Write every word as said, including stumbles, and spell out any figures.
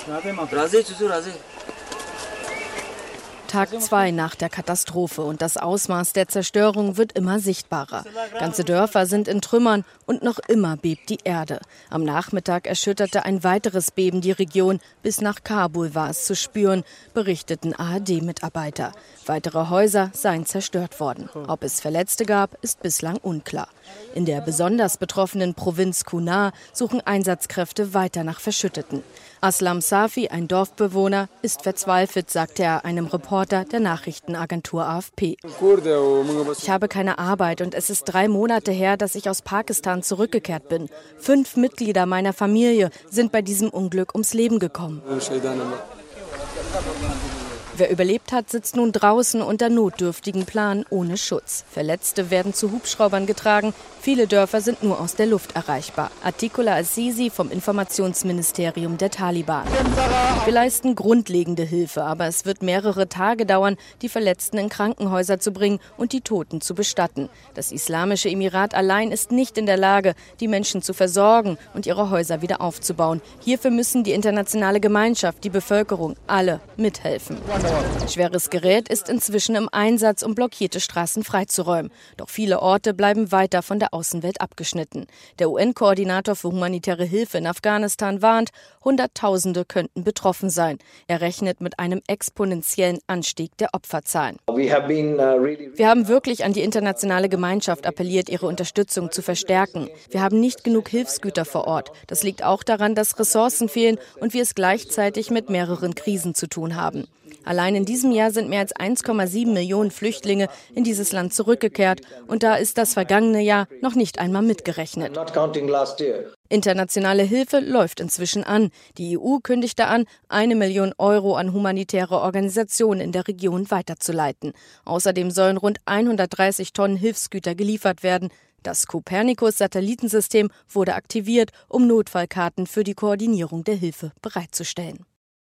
Tag zwei nach der Katastrophe und das Ausmaß der Zerstörung wird immer sichtbarer. Ganze Dörfer sind in Trümmern und noch immer bebt die Erde. Am Nachmittag erschütterte ein weiteres Beben die Region. Bis nach Kabul war es zu spüren, berichteten A R D-Mitarbeiter. Weitere Häuser seien zerstört worden. Ob es Verletzte gab, ist bislang unklar. In der besonders betroffenen Provinz Kunar suchen Einsatzkräfte weiter nach Verschütteten. Aslam Safi, ein Dorfbewohner, ist verzweifelt, sagte er einem Reporter der Nachrichtenagentur A F P. Ich habe keine Arbeit und es ist drei Monate her, dass ich aus Pakistan zurückgekehrt bin. Fünf Mitglieder meiner Familie sind bei diesem Unglück ums Leben gekommen. Wer überlebt hat, sitzt nun draußen unter notdürftigen Plan ohne Schutz. Verletzte werden zu Hubschraubern getragen. Viele Dörfer sind nur aus der Luft erreichbar. Atikola Azizi vom Informationsministerium der Taliban. Wir leisten grundlegende Hilfe, aber es wird mehrere Tage dauern, die Verletzten in Krankenhäuser zu bringen und die Toten zu bestatten. Das Islamische Emirat allein ist nicht in der Lage, die Menschen zu versorgen und ihre Häuser wieder aufzubauen. Hierfür müssen die internationale Gemeinschaft, die Bevölkerung, alle mithelfen. Schweres Gerät ist inzwischen im Einsatz, um blockierte Straßen freizuräumen. Doch viele Orte bleiben weiter von der Außenwelt abgeschnitten. Der U N-Koordinator für humanitäre Hilfe in Afghanistan warnt, Hunderttausende könnten betroffen sein. Er rechnet mit einem exponentiellen Anstieg der Opferzahlen. Wir haben wirklich an die internationale Gemeinschaft appelliert, ihre Unterstützung zu verstärken. Wir haben nicht genug Hilfsgüter vor Ort. Das liegt auch daran, dass Ressourcen fehlen und wir es gleichzeitig mit mehreren Krisen zu tun haben. Allein in diesem Jahr sind mehr als eins Komma sieben Millionen Flüchtlinge in dieses Land zurückgekehrt. Und da ist das vergangene Jahr noch nicht einmal mitgerechnet. Internationale Hilfe läuft inzwischen an. Die E U kündigte an, eine Million Euro an humanitäre Organisationen in der Region weiterzuleiten. Außerdem sollen rund hundertdreißig Tonnen Hilfsgüter geliefert werden. Das Copernicus-Satellitensystem wurde aktiviert, um Notfallkarten für die Koordinierung der Hilfe bereitzustellen.